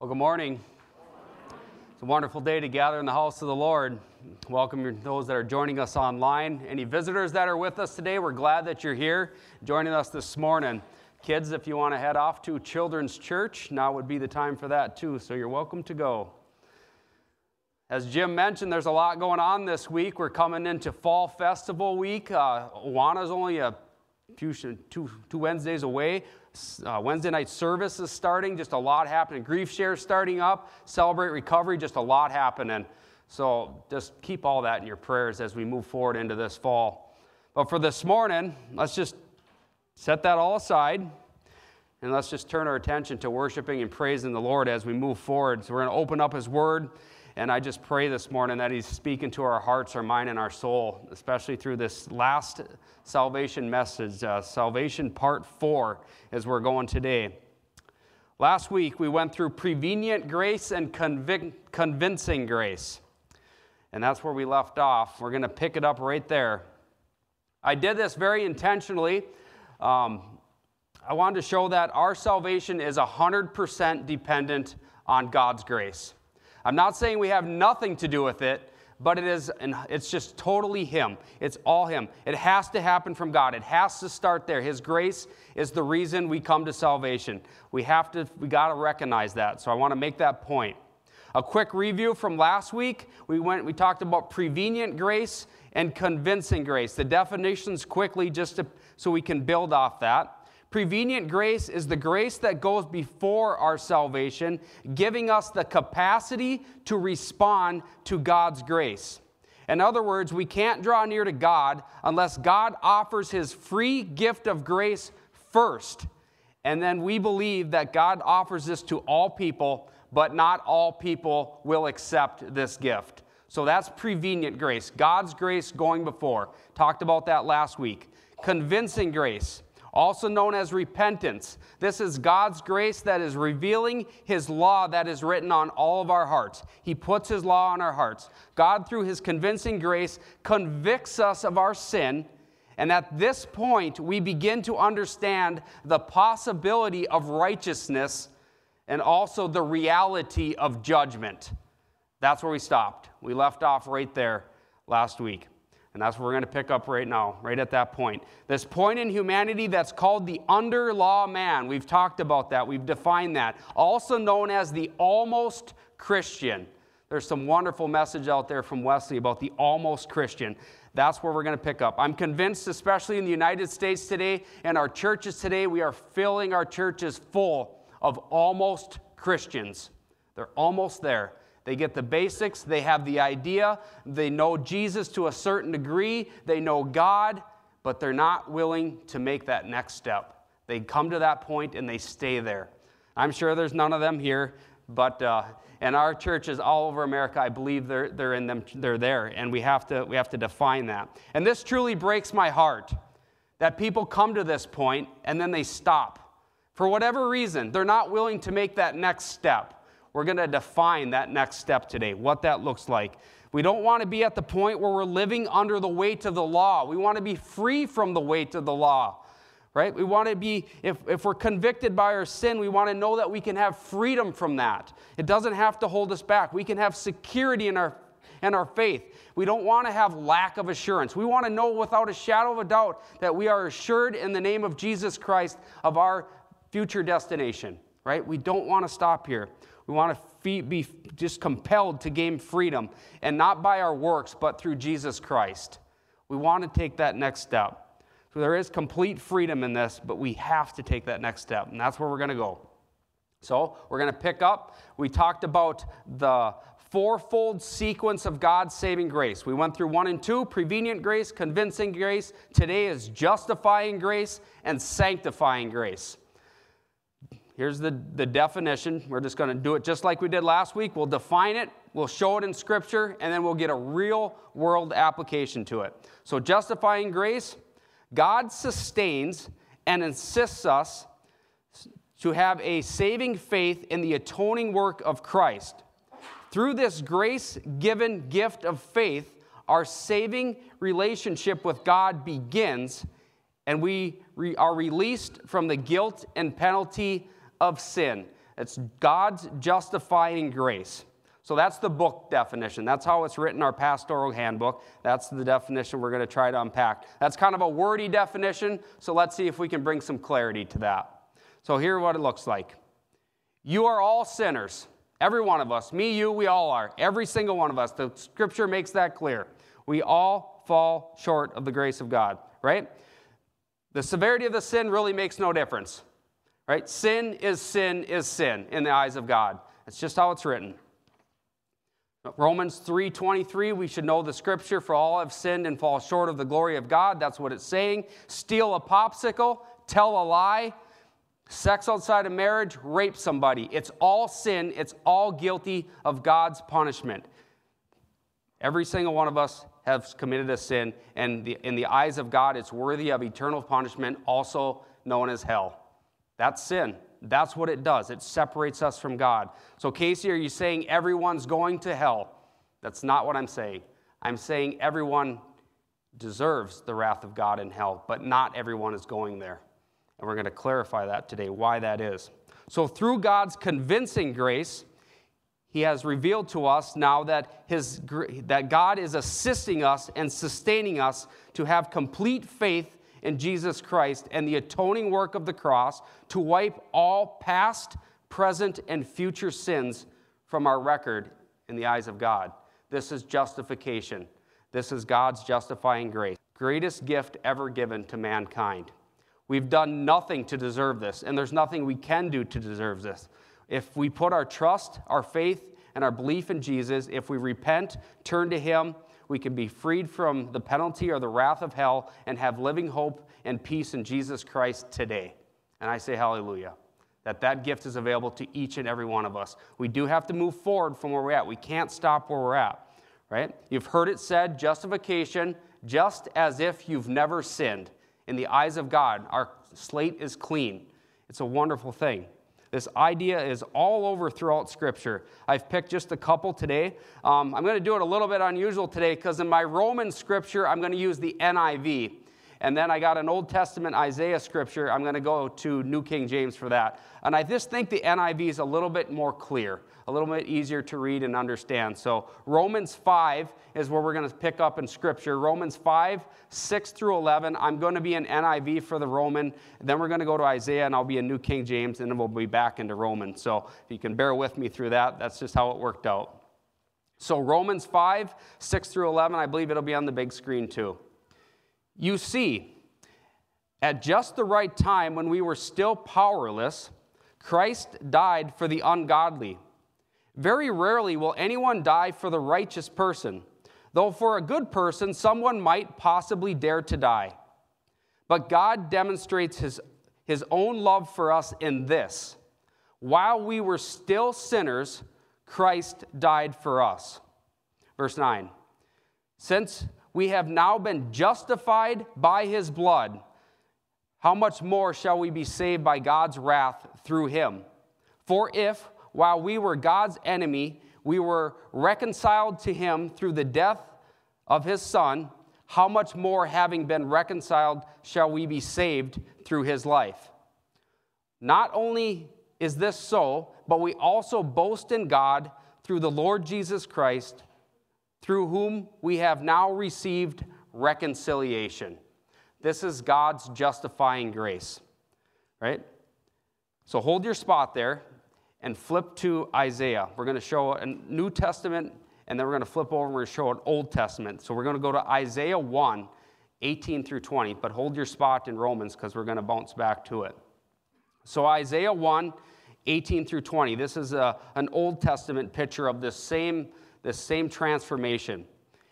Well, good morning. It's a wonderful day to gather in the house of the Lord. Welcome those that are joining us online. Any visitors that are with us today, we're glad that you're here joining us this morning. Kids, if you want to head off to Children's Church, now would be the time for that too, so you're welcome to go. As Jim mentioned, there's a lot going on this week. We're coming into Fall Festival Week. Awana's only two Wednesdays away. Wednesday night service is starting, just a lot happening. Grief Share starting up, Celebrate Recovery, just a lot happening. So just keep all that in your prayers as we move forward into this fall. But for this morning, let's just set that all aside and let's just turn our attention to worshiping and praising the Lord as we move forward. So we're going to open up His Word, and I just pray this morning that He's speaking to our hearts, our mind, and our soul, especially through this last salvation message, Salvation Part 4, as we're going today. Last week, we went through prevenient grace and convincing grace, and that's where we left off. We're going to pick it up right there. I did this very intentionally. I wanted to show that our salvation is 100% dependent on God's grace. I'm not saying we have nothing to do with it, but it's just totally Him. It's all Him. It has to happen from God. It has to start there. His grace is the reason we come to salvation. We got to recognize that. So I want to make that point. A quick review from last week. We talked about prevenient grace and convincing grace. The definitions quickly so we can build off that. Prevenient grace is the grace that goes before our salvation, giving us the capacity to respond to God's grace. In other words, we can't draw near to God unless God offers His free gift of grace first. And then we believe that God offers this to all people, but not all people will accept this gift. So that's prevenient grace, God's grace going before. Talked about that last week. Convincing grace, also known as repentance. This is God's grace that is revealing His law that is written on all of our hearts. He puts His law on our hearts. God, through His convincing grace, convicts us of our sin, and at this point, we begin to understand the possibility of righteousness and also the reality of judgment. That's where we stopped. We left off right there last week. And that's where we're going to pick up right now, right at that point. This point in humanity that's called the under-law man. We've talked about that. We've defined that. Also known as the almost Christian. There's some wonderful message out there from Wesley about the almost Christian. That's where we're going to pick up. I'm convinced, especially in the United States today and our churches today, we are filling our churches full of almost Christians. They're almost there. They get the basics, they have the idea, they know Jesus to a certain degree, they know God, but they're not willing to make that next step. They come to that point and they stay there. I'm sure there's none of them here, but in our churches all over America, I believe they're there, and we have to define that. And this truly breaks my heart, that people come to this point and then they stop. For whatever reason, they're not willing to make that next step. We're going to define that next step today, what that looks like. We don't want to be at the point where we're living under the weight of the law. We want to be free from the weight of the law, right? We want to be, if we're convicted by our sin, we want to know that we can have freedom from that. It doesn't have to hold us back. We can have security in our faith. We don't want to have lack of assurance. We want to know without a shadow of a doubt that we are assured in the name of Jesus Christ of our future destination, right? We don't want to stop here. We want to be just compelled to gain freedom, and not by our works, but through Jesus Christ. We want to take that next step. So there is complete freedom in this, but we have to take that next step, and that's where we're going to go. So we're going to pick up. We talked about the fourfold sequence of God's saving grace. We went through 1 and 2, prevenient grace, convincing grace. Today is justifying grace and sanctifying grace. Here's the definition. We're just going to do it just like we did last week. We'll define it, we'll show it in Scripture, and then we'll get a real-world application to it. So justifying grace, God sustains and insists us to have a saving faith in the atoning work of Christ. Through this grace-given gift of faith, our saving relationship with God begins, and we are released from the guilt and penalty of sin. It's God's justifying grace. So that's the book definition. That's how it's written in our pastoral handbook. That's the definition we're going to try to unpack. That's kind of a wordy definition, so let's see if we can bring some clarity to that. So here's what it looks like. You are all sinners. Every one of us. Me, you, we all are. Every single one of us. The Scripture makes that clear. We all fall short of the grace of God, right? The severity of the sin really makes no difference, right? Sin is sin in the eyes of God. It's just how it's written. Romans 3:23, we should know the Scripture, for all have sinned and fall short of the glory of God. That's what it's saying. Steal a popsicle, tell a lie, sex outside of marriage, rape somebody. It's all sin. It's all guilty of God's punishment. Every single one of us has committed a sin, and in the eyes of God, it's worthy of eternal punishment, also known as hell. That's sin. That's what it does. It separates us from God. So, Casey, are you saying everyone's going to hell? That's not what I'm saying. I'm saying everyone deserves the wrath of God in hell, but not everyone is going there. And we're going to clarify that today, why that is. So, through God's convincing grace, He has revealed to us now that God is assisting us and sustaining us to have complete faith in Jesus Christ and the atoning work of the cross to wipe all past, present, and future sins from our record in the eyes of God. This is justification. This is God's justifying grace. Greatest gift ever given to mankind. We've done nothing to deserve this, and there's nothing we can do to deserve this. If we put our trust, our faith, and our belief in Jesus, if we repent, turn to Him, we can be freed from the penalty or the wrath of hell and have living hope and peace in Jesus Christ today. And I say hallelujah, that gift is available to each and every one of us. We do have to move forward from where we're at. We can't stop where we're at, right? You've heard it said, justification, just as if you've never sinned. In the eyes of God, our slate is clean. It's a wonderful thing. This idea is all over throughout Scripture. I've picked just a couple today. I'm going to do it a little bit unusual today because in my Roman Scripture, I'm going to use the NIV. And then I got an Old Testament Isaiah Scripture. I'm going to go to New King James for that. And I just think the NIV is a little bit more clear, a little bit easier to read and understand. So Romans 5 is where we're going to pick up in Scripture. Romans 5, 6 through 11. I'm going to be in NIV for the Roman. Then we're going to go to Isaiah, and I'll be in New King James, and then we'll be back into Romans. So if you can bear with me through that, that's just how it worked out. So Romans 5, 6 through 11, I believe it'll be on the big screen too. You see, at just the right time when we were still powerless, Christ died for the ungodly. Very rarely will anyone die for the righteous person, though for a good person someone might possibly dare to die. But God demonstrates his own love for us in this: while we were still sinners, Christ died for us. Verse 9, since we have now been justified by His blood, how much more shall we be saved by God's wrath through Him? For if, while we were God's enemy, we were reconciled to Him through the death of His Son, how much more, having been reconciled, shall we be saved through His life? Not only is this so, but we also boast in God through the Lord Jesus Christ, through whom we have now received reconciliation. This is God's justifying grace, right? So hold your spot there and flip to Isaiah. We're going to show a New Testament, and then we're going to flip over and we're going to show an Old Testament. So we're going to go to Isaiah 1, 18 through 20, but hold your spot in Romans because we're going to bounce back to it. So Isaiah 1, 18 through 20. This is an Old Testament picture of this same transformation.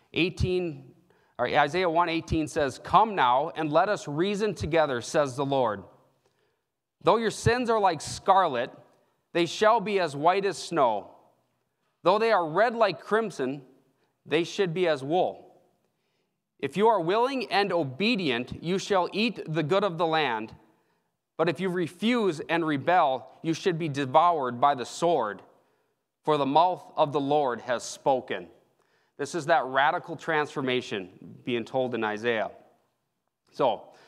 Isaiah 1:18 says, "Come now, and let us reason together, says the Lord. Though your sins are like scarlet, they shall be as white as snow. Though they are red like crimson, they should be as wool. If you are willing and obedient, you shall eat the good of the land. But if you refuse and rebel, you should be devoured by the sword. For the mouth of the Lord has spoken." This is that radical transformation being told in Isaiah. So,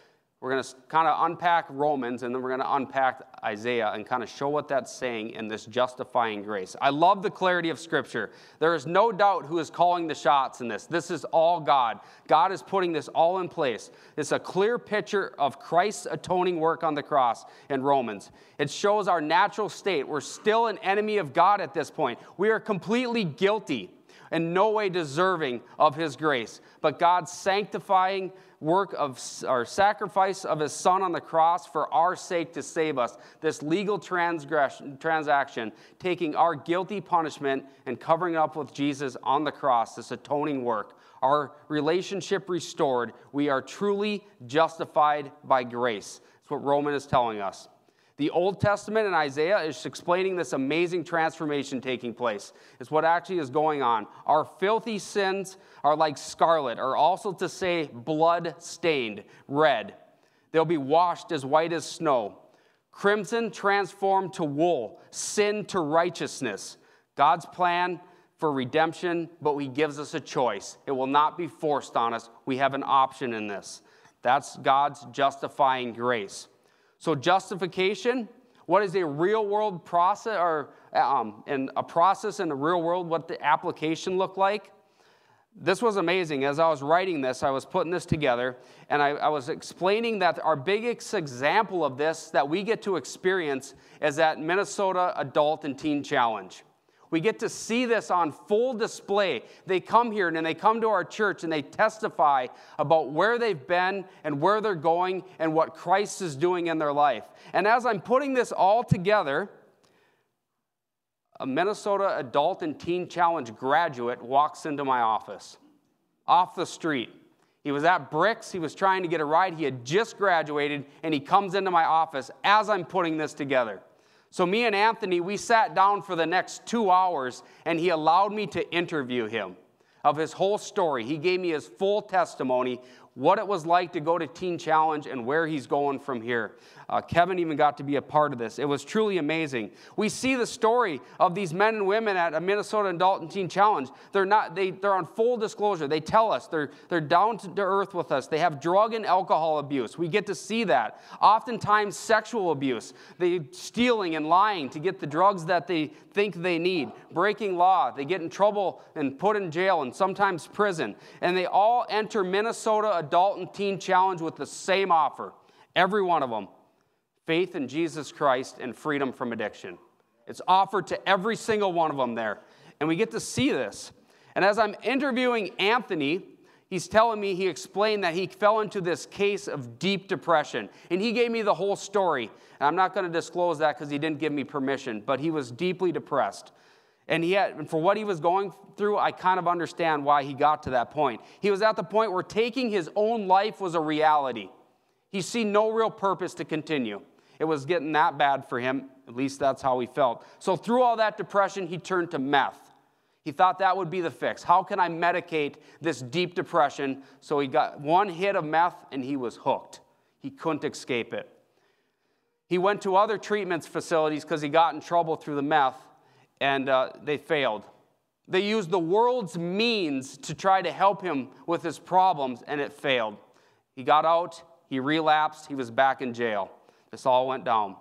We're going to kind of unpack Romans, and then we're going to unpack Isaiah and kind of show what that's saying in this justifying grace. I love the clarity of Scripture. There is no doubt who is calling the shots in this. This is all God. God is putting this all in place. It's a clear picture of Christ's atoning work on the cross in Romans. It shows our natural state. We're still an enemy of God at this point. We are completely guilty and no way deserving of his grace. But God's sanctifying work of our sacrifice of his Son on the cross for our sake to save us, this legal transaction, taking our guilty punishment and covering it up with Jesus on the cross, this atoning work, our relationship restored, we are truly justified by grace. That's what Romans is telling us. The Old Testament and Isaiah is explaining this amazing transformation taking place. It's what actually is going on. Our filthy sins are like scarlet, or also to say blood-stained, red. They'll be washed as white as snow. Crimson transformed to wool, sin to righteousness. God's plan for redemption, but he gives us a choice. It will not be forced on us. We have an option in this. That's God's justifying grace. So justification, what is a real-world process, or in a process in the real world, what the application looked like? This was amazing. As I was writing this, I was putting this together, and I was explaining that our biggest example of this that we get to experience is that Minnesota Adult and Teen Challenge. We get to see this on full display. They come here and they come to our church and they testify about where they've been and where they're going and what Christ is doing in their life. And as I'm putting this all together, a Minnesota Adult and Teen Challenge graduate walks into my office off the street. He was at Bricks. He was trying to get a ride. He had just graduated, and he comes into my office as I'm putting this together. So me and Anthony, we sat down for the next 2 hours, and he allowed me to interview him of his whole story. He gave me his full testimony, what it was like to go to Teen Challenge and where he's going from here. Kevin even got to be a part of this. It was truly amazing. We see the story of these men and women at a Minnesota Adult and Teen Challenge. They're on full disclosure. They tell us they're down to earth with us. They have drug and alcohol abuse. We get to see that. Oftentimes sexual abuse. They stealing and lying to get the drugs that they think they need. Breaking law. They get in trouble and put in jail and sometimes prison. And they all enter Minnesota Adult and Teen Challenge with the same offer. Every one of them. Faith in Jesus Christ and freedom from addiction. It's offered to every single one of them there. And we get to see this. And as I'm interviewing Anthony, he's telling me, he explained that he fell into this case of deep depression. And he gave me the whole story. And I'm not going to disclose that because he didn't give me permission. But he was deeply depressed. And for what he was going through, I kind of understand why he got to that point. He was at the point where taking his own life was a reality. He see no real purpose to continue. It was getting that bad for him. At least that's how he felt. So through all that depression, he turned to meth. He thought that would be the fix. How can I medicate this deep depression? So he got one hit of meth, and he was hooked. He couldn't escape it. He went to other treatment facilities because he got in trouble through the meth, and they failed. They used the world's means to try to help him with his problems, and it failed. He got out. He relapsed. He was back in jail. This all went down.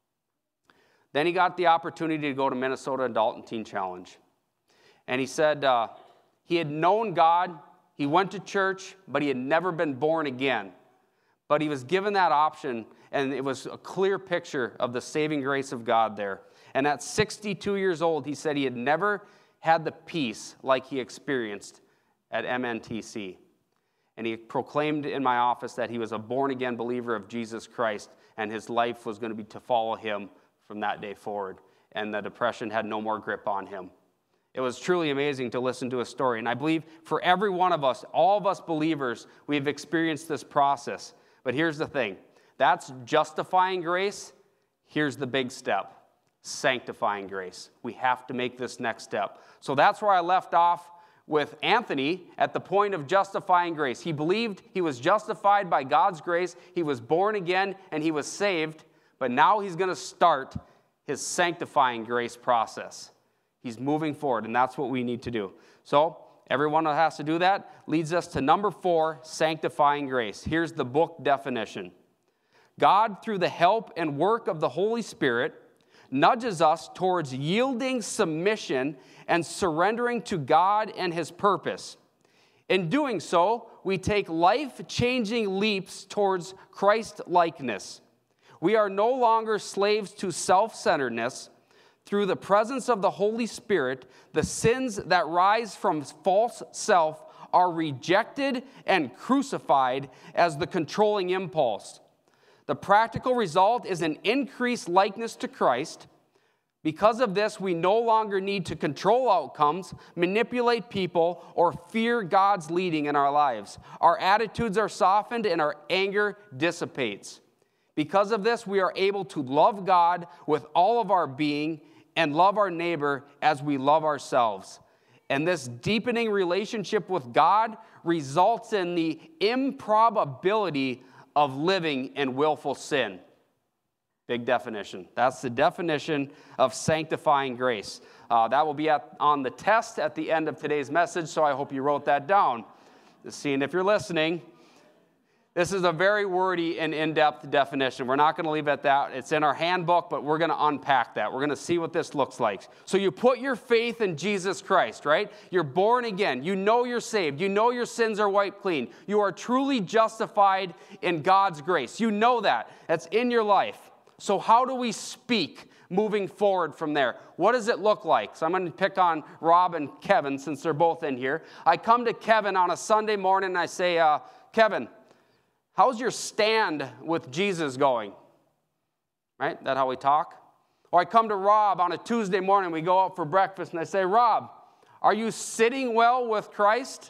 Then he got the opportunity to go to Minnesota Adult and Teen Challenge. And he said he had known God. He went to church, but he had never been born again. But he was given that option, and it was a clear picture of the saving grace of God there. And at 62 years old, he said he had never had the peace like he experienced at MNTC. And he proclaimed in my office that he was a born-again believer of Jesus Christ, and his life was going to be to follow him from that day forward. And the depression had no more grip on him. It was truly amazing to listen to his story. And I believe for every one of us, all of us believers, we've experienced this process. But here's the thing. That's justifying grace. Here's the big step. Sanctifying grace. We have to make this next step. So that's where I left off with Anthony at the point of justifying grace. He believed he was justified by God's grace. He was born again and he was saved. But now he's going to start his sanctifying grace process. He's moving forward, and that's what we need to do. So everyone that has to do that leads us to number 4, sanctifying grace. Here's the book definition. God, through the help and work of the Holy Spirit, nudges us towards yielding submission and surrendering to God and His purpose. In doing so, we take life-changing leaps towards Christ-likeness. We are no longer slaves to self-centeredness. Through the presence of the Holy Spirit, the sins that rise from false self are rejected and crucified as the controlling impulse. The practical result is an increased likeness to Christ. Because of this, we no longer need to control outcomes, manipulate people, or fear God's leading in our lives. Our attitudes are softened and our anger dissipates. Because of this, we are able to love God with all of our being and love our neighbor as we love ourselves. And this deepening relationship with God results in the improbability of living in willful sin. Big definition. That's the definition of sanctifying grace. That will be on the test at the end of today's message, so I hope you wrote that down. Seeing if you're listening, this is a very wordy and in-depth definition. We're not going to leave it at that. It's in our handbook, but we're going to unpack that. We're going to see what this looks like. So you put your faith in Jesus Christ, right? You're born again. You know you're saved. You know your sins are wiped clean. You are truly justified in God's grace. You know that. That's in your life. So how do we speak moving forward from there? What does it look like? So I'm going to pick on Rob and Kevin since they're both in here. I come to Kevin on a Sunday morning and I say, Kevin, how's your stand with Jesus going? Right? That's how we talk. Or I come to Rob on a Tuesday morning, we go out for breakfast, and I say, Rob, are you sitting well with Christ?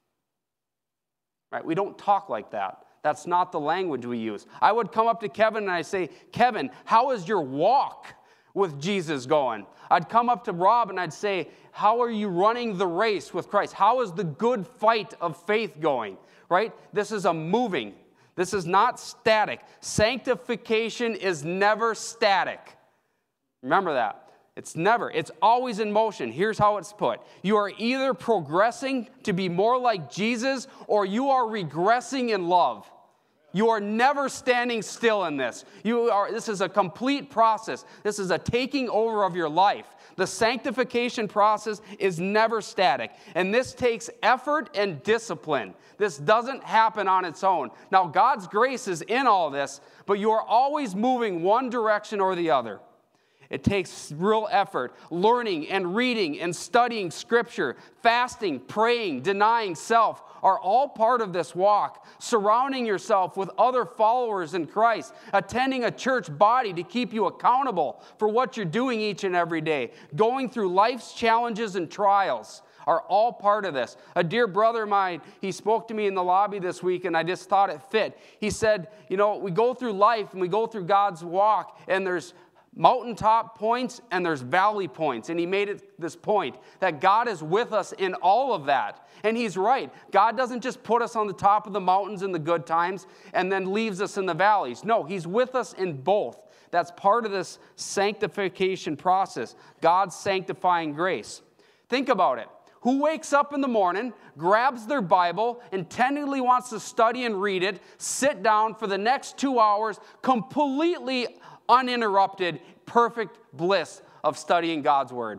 Right? We don't talk like that. That's not the language we use. I would come up to Kevin and I say, Kevin, how is your walk with Jesus going? I'd come up to Rob and I'd say, how are you running the race with Christ? How is the good fight of faith going? Right? This is a moving. This is not static. Sanctification is never static. Remember that. It's never. It's always in motion. Here's how it's put. You are either progressing to be more like Jesus or you are regressing in love. You are never standing still in this. This is a complete process. This is a taking over of your life. The sanctification process is never static. And this takes effort and discipline. This doesn't happen on its own. Now, God's grace is in all this, but you are always moving one direction or the other. It takes real effort, learning and reading and studying Scripture, fasting, praying, denying self are all part of this walk. Surrounding yourself with other followers in Christ, attending a church body to keep you accountable for what you're doing each and every day, going through life's challenges and trials are all part of this. A dear brother of mine, he spoke to me in the lobby this week, and I just thought it fit. He said, we go through life and we go through God's walk, and there's mountaintop points and there's valley points. And he made it this point that God is with us in all of that. And he's right. God doesn't just put us on the top of the mountains in the good times and then leaves us in the valleys. No, he's with us in both. That's part of this sanctification process, God's sanctifying grace. Think about it. Who wakes up in the morning, grabs their Bible, intently wants to study and read it, sit down for the next 2 hours, completely uninterrupted, perfect bliss of studying God's Word?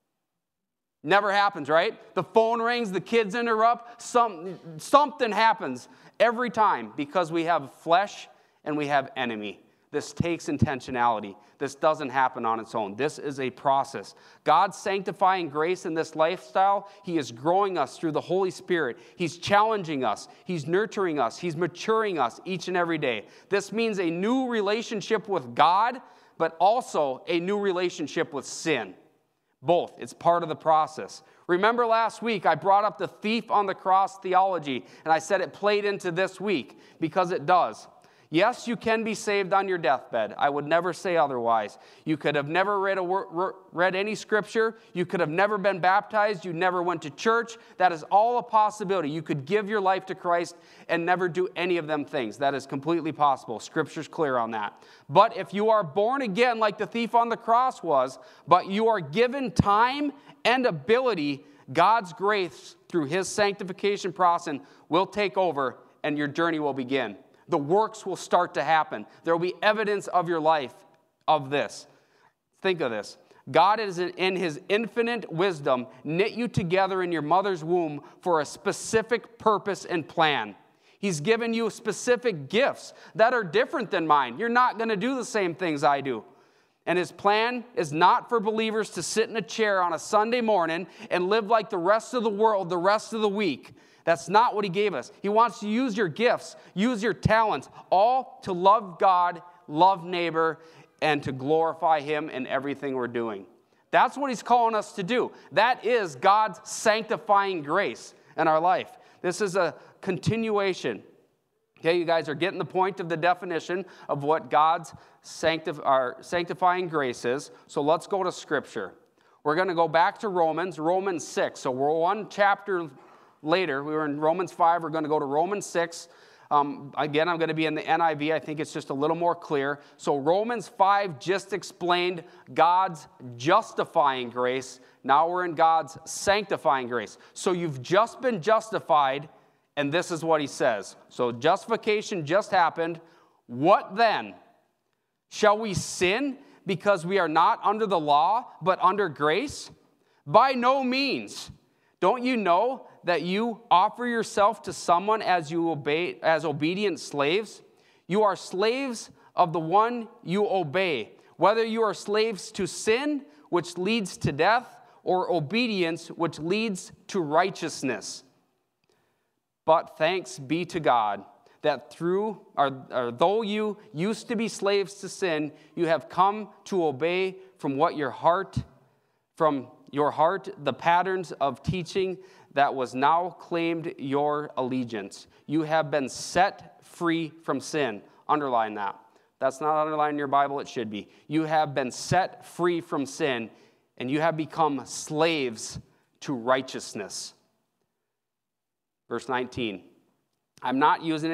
Never happens, right? The phone rings, the kids interrupt, something happens every time because we have flesh and we have enemy. This takes intentionality. This doesn't happen on its own. This is a process. God's sanctifying grace in this lifestyle, He is growing us through the Holy Spirit. He's challenging us. He's nurturing us. He's maturing us each and every day. This means a new relationship with God, but also a new relationship with sin. Both. It's part of the process. Remember last week I brought up the thief on the cross theology, and I said it played into this week because it does. Yes, you can be saved on your deathbed. I would never say otherwise. You could have never read any scripture. You could have never been baptized. You never went to church. That is all a possibility. You could give your life to Christ and never do any of them things. That is completely possible. Scripture's clear on that. But if you are born again like the thief on the cross was, but you are given time and ability, God's grace through His sanctification process will take over and your journey will begin. The works will start to happen. There will be evidence of your life of this. Think of this. God is in his infinite wisdom knit you together in your mother's womb for a specific purpose and plan. He's given you specific gifts that are different than mine. You're not going to do the same things I do. And his plan is not for believers to sit in a chair on a Sunday morning and live like the rest of the world the rest of the week. That's not what he gave us. He wants to use your gifts, use your talents, all to love God, love neighbor, and to glorify him in everything we're doing. That's what he's calling us to do. That is God's sanctifying grace in our life. This is a continuation. Okay, you guys are getting the point of the definition of what God's sanctifying grace is. So let's go to Scripture. We're going to go back to Romans 6. So we're one chapter later. We were in Romans 5. We're going to go to Romans 6. Again, I'm going to be in the NIV. I think it's just a little more clear. So Romans 5 just explained God's justifying grace. Now we're in God's sanctifying grace. So you've just been justified, and this is what he says. So justification just happened. What then? Shall we sin because we are not under the law, but under grace? By no means. Don't you know that you offer yourself to someone as obedient slaves? You are slaves of the one you obey, whether you are slaves to sin, which leads to death, or obedience, which leads to righteousness. But thanks be to God that though you used to be slaves to sin, you have come to obey from your heart the patterns of teaching that was now claimed your allegiance. You have been set free from sin. Underline that. That's not underlined in your Bible. It should be. You have been set free from sin, and you have become slaves to righteousness. Verse 19. I am using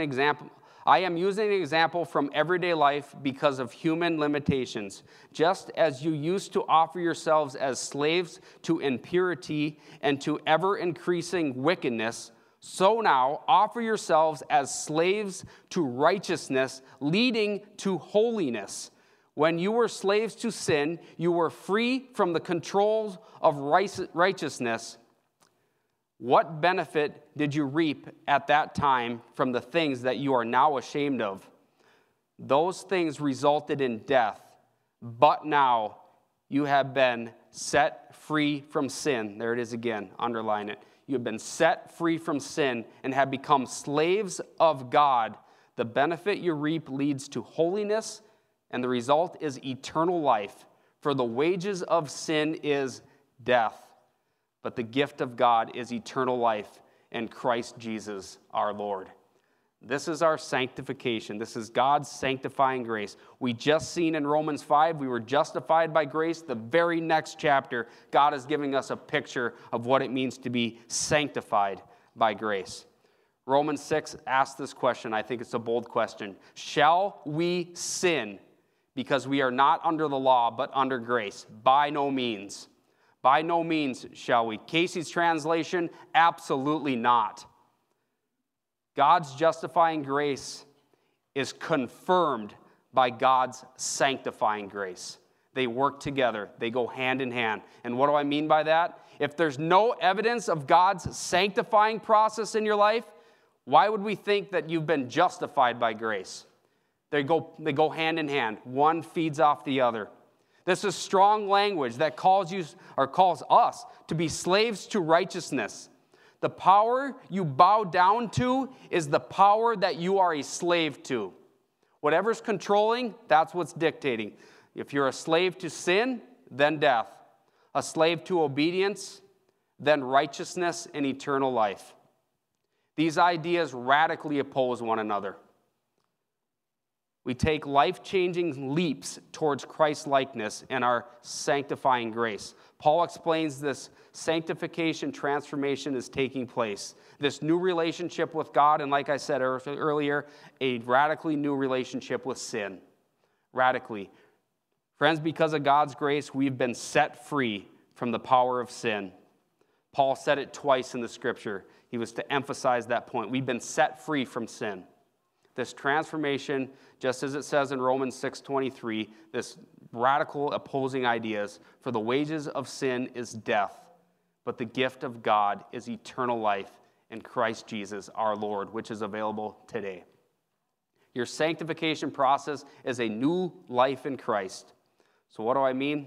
an example from everyday life because of human limitations. Just as you used to offer yourselves as slaves to impurity and to ever-increasing wickedness, so now offer yourselves as slaves to righteousness, leading to holiness. When you were slaves to sin, you were free from the controls of righteousness. What benefit did you reap at that time from the things that you are now ashamed of? Those things resulted in death, but now you have been set free from sin. There it is again, underline it. You have been set free from sin and have become slaves of God. The benefit you reap leads to holiness, and the result is eternal life. For the wages of sin is death. But the gift of God is eternal life in Christ Jesus our Lord. This is our sanctification. This is God's sanctifying grace. We just seen in Romans 5, we were justified by grace. The very next chapter, God is giving us a picture of what it means to be sanctified by grace. Romans 6 asks this question. I think it's a bold question. Shall we sin because we are not under the law but under grace? By no means. By no means shall we. Casey's translation, absolutely not. God's justifying grace is confirmed by God's sanctifying grace. They work together. They go hand in hand. And what do I mean by that? If there's no evidence of God's sanctifying process in your life, why would we think that you've been justified by grace? They go hand in hand. One feeds off the other. This is strong language that calls us to be slaves to righteousness. The power you bow down to is the power that you are a slave to. Whatever's controlling, that's what's dictating. If you're a slave to sin, then death. A slave to obedience, then righteousness and eternal life. These ideas radically oppose one another. We take life-changing leaps towards Christ-likeness in our sanctifying grace. Paul explains this sanctification transformation is taking place. This new relationship with God, and like I said earlier, a radically new relationship with sin. Radically. Friends, because of God's grace, we've been set free from the power of sin. Paul said it twice in the Scripture. He was to emphasize that point. We've been set free from sin. This transformation, just as it says in Romans 6:23, this radical opposing ideas, for the wages of sin is death, but the gift of God is eternal life in Christ Jesus our Lord, which is available today. Your sanctification process is a new life in Christ. So what do I mean?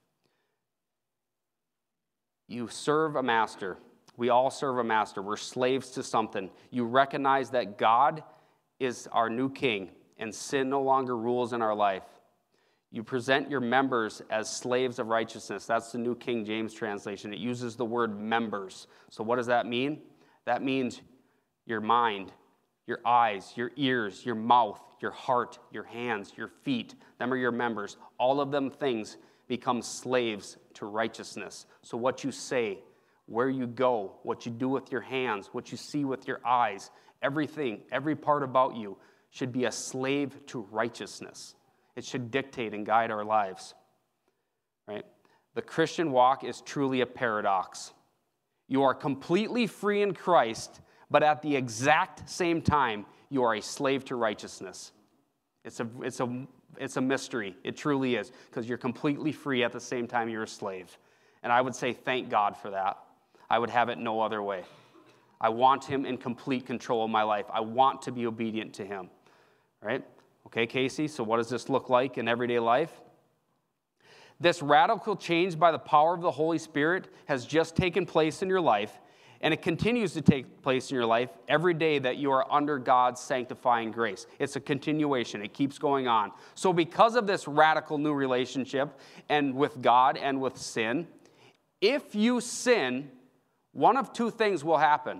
You serve a master. We all serve a master. We're slaves to something. You recognize that God is our new king, and sin no longer rules in our life. You present your members as slaves of righteousness. That's the New King James translation. It uses the word members. So what does that mean? That means your mind, your eyes, your ears, your mouth, your heart, your hands, your feet. Them are your members. All of them things become slaves to righteousness. So what you say, where you go, what you do with your hands, what you see with your eyes, everything, every part about you should be a slave to righteousness. It should dictate and guide our lives, right? The Christian walk is truly a paradox. You are completely free in Christ, but at the exact same time, you are a slave to righteousness. It's a mystery. It truly is, because you're completely free at the same time you're a slave. And I would say thank God for that. I would have it no other way. I want him in complete control of my life. I want to be obedient to him, right? Okay, Casey, so what does this look like in everyday life? This radical change by the power of the Holy Spirit has just taken place in your life, and it continues to take place in your life every day that you are under God's sanctifying grace. It's a continuation. It keeps going on. So because of this radical new relationship and with God and with sin, if you sin, one of two things will happen.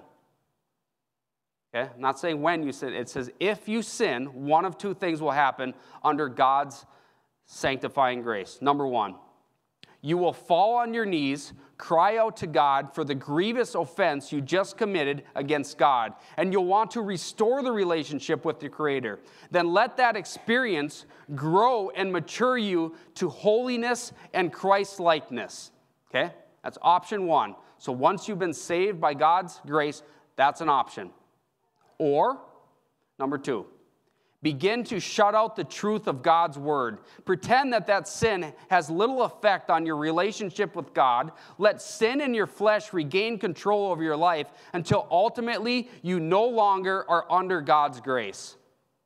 Okay? I'm not saying when you sin. It says if you sin, one of two things will happen under God's sanctifying grace. Number one, you will fall on your knees, cry out to God for the grievous offense you just committed against God, and you'll want to restore the relationship with the Creator. Then let that experience grow and mature you to holiness and Christ-likeness. Okay? That's option one. So once you've been saved by God's grace, that's an option. Or, number two, begin to shut out the truth of God's word. Pretend that sin has little effect on your relationship with God. Let sin in your flesh regain control over your life until ultimately you no longer are under God's grace.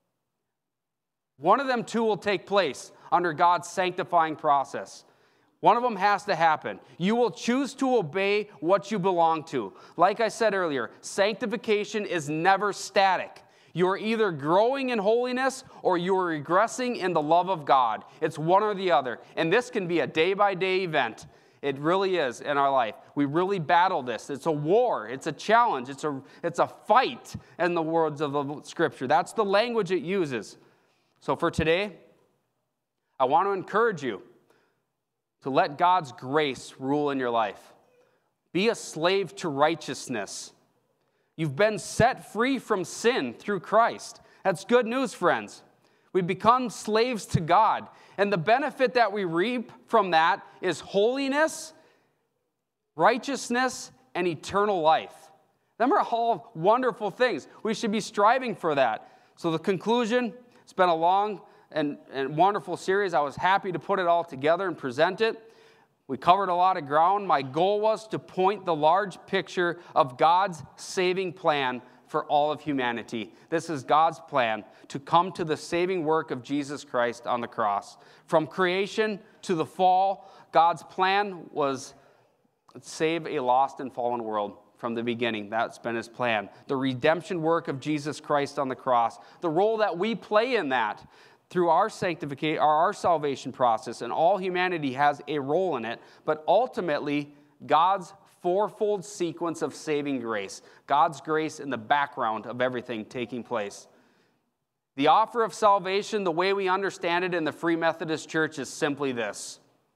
One of them two will take place under God's sanctifying process. One of them has to happen. You will choose to obey what you belong to. Like I said earlier, sanctification is never static. You are either growing in holiness or you are regressing in the love of God. It's one or the other. And this can be a day-by-day event. It really is in our life. We really battle this. It's a war. It's a challenge. It's a fight, in the words of the Scripture. That's the language it uses. So for today, I want to encourage you to let God's grace rule in your life. Be a slave to righteousness. You've been set free from sin through Christ. That's good news, friends. We become slaves to God. And the benefit that we reap from that is holiness, righteousness, and eternal life. Them are all wonderful things. We should be striving for that. So the conclusion, it's been a long and wonderful series. I was happy to put it all together and present it. We covered a lot of ground. My goal was to point the large picture of God's saving plan for all of humanity. This is God's plan to come to the saving work of Jesus Christ on the cross. From creation to the fall, God's plan was to save a lost and fallen world. From the beginning, that's been his plan. The redemption work of Jesus Christ on the cross, the role that we play in that, through our sanctification, our salvation process, and all humanity has a role in it, but ultimately, God's fourfold sequence of saving grace, God's grace in the background of everything taking place. The offer of salvation, the way we understand it in the Free Methodist Church, is simply this: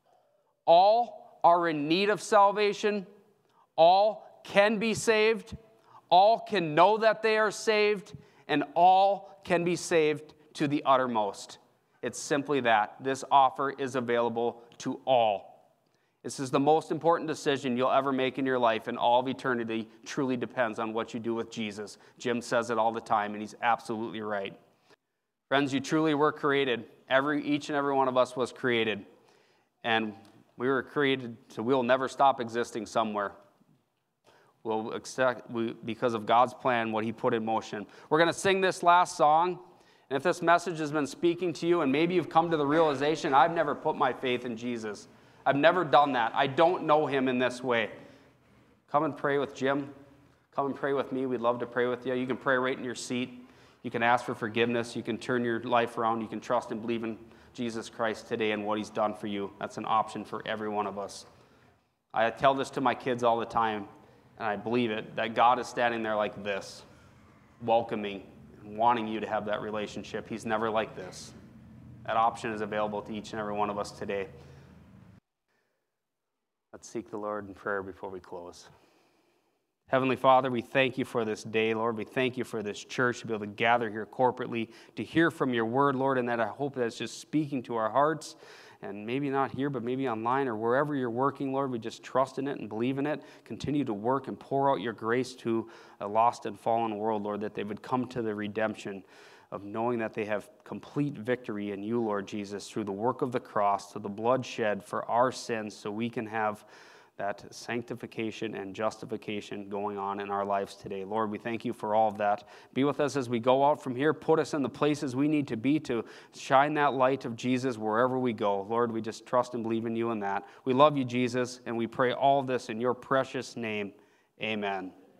all are in need of salvation, all can be saved, all can know that they are saved, and all can be saved to the uttermost. It's simply that. This offer is available to all. This is the most important decision you'll ever make in your life, and all of eternity truly depends on what you do with Jesus. Jim says it all the time, and he's absolutely right. Friends, you truly were created. Each and every one of us was created. And we were created so we'll never stop existing somewhere. We'll accept, because of God's plan, what he put in motion. We're going to sing this last song. And if this message has been speaking to you, and maybe you've come to the realization, I've never put my faith in Jesus. I've never done that. I don't know him in this way. Come and pray with Jim. Come and pray with me. We'd love to pray with you. You can pray right in your seat. You can ask for forgiveness. You can turn your life around. You can trust and believe in Jesus Christ today and what he's done for you. That's an option for every one of us. I tell this to my kids all the time, and I believe it, that God is standing there like this, welcoming and wanting you to have that relationship. He's never like this. That option is available to each and every one of us today. Let's seek the Lord in prayer before we close. Heavenly Father, we thank you for this day, Lord. We thank you for this church to be able to gather here corporately, to hear from your word, Lord, and that I hope that it's just speaking to our hearts, and maybe not here, but maybe online or wherever you're working, Lord. We just trust in it and believe in it. Continue to work and pour out your grace to a lost and fallen world, Lord, that they would come to the redemption of knowing that they have complete victory in you, Lord Jesus, through the work of the cross, through the blood shed for our sins, so we can have that sanctification and justification going on in our lives today. Lord, we thank you for all of that. Be with us as we go out from here. Put us in the places we need to be to shine that light of Jesus wherever we go. Lord, we just trust and believe in you in that. We love you, Jesus, and we pray all of this in your precious name. Amen.